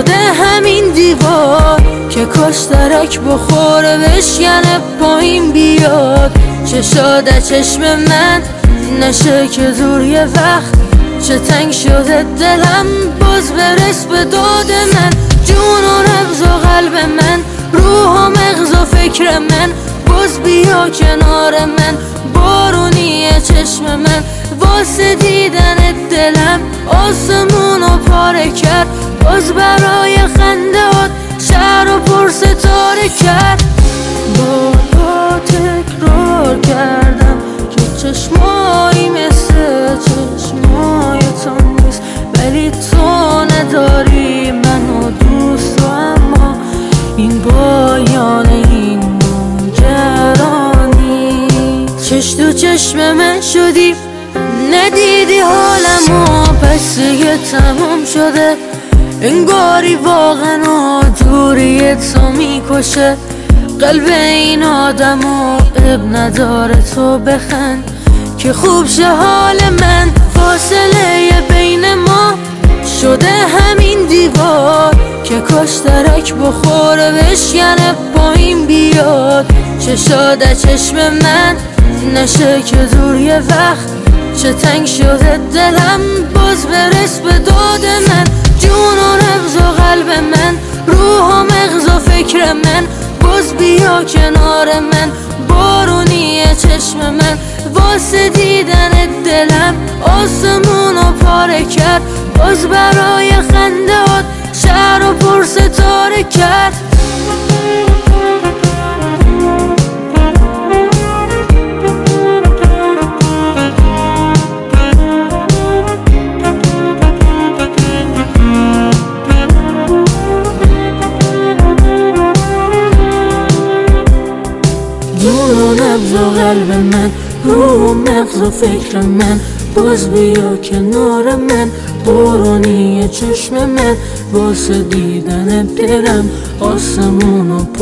شده همین دیوار که کاش درک بخوره بشکنه پایین بیاد. چشاده چشم من نشه که دور یه وقت چه تنگ شده دلم باز برس به داد من. جون و نبض و قلب من، روح و مغز و فکر من، باز بیا کنار من. بارونی چشم من واسه دیدن دلم آسمونو پاره کرد. باز برای خندهات شهر و پر ستاره کرد. بارها تکرار کردم که چشمایی مثل چشمای تو نیست، ولی تو نداری منو دوست. و اما این پایان این ماجرانی. چش تو چشم من شدی ندیدی حالمو، پس دیگه تموم شده. انگاری واقعا دوری تو میکشه قلب این آدمو. اب نداره تو بخند که خوب شه حال من. فاصله بین ما شده همین دیوار که کاش درک بخوره بشکنه پایین بیاد. چشاده چشم من نشه که دور یه وقت چه تنگ شده دلم باز برس به داد من. جون و نبض و قلب من، روح و مغز و فکر من، باز بیا کنار من. بارونی چشم من واسه دیدن دلم آسمونو پاره کرد. باز برای خندهات شهر و پر ستاره کرد. جون و نبض و قلب من، روح و مغز و فکر من، باز بیا کنار من. بارونی چشم من واسه دیدن دلم آسمونو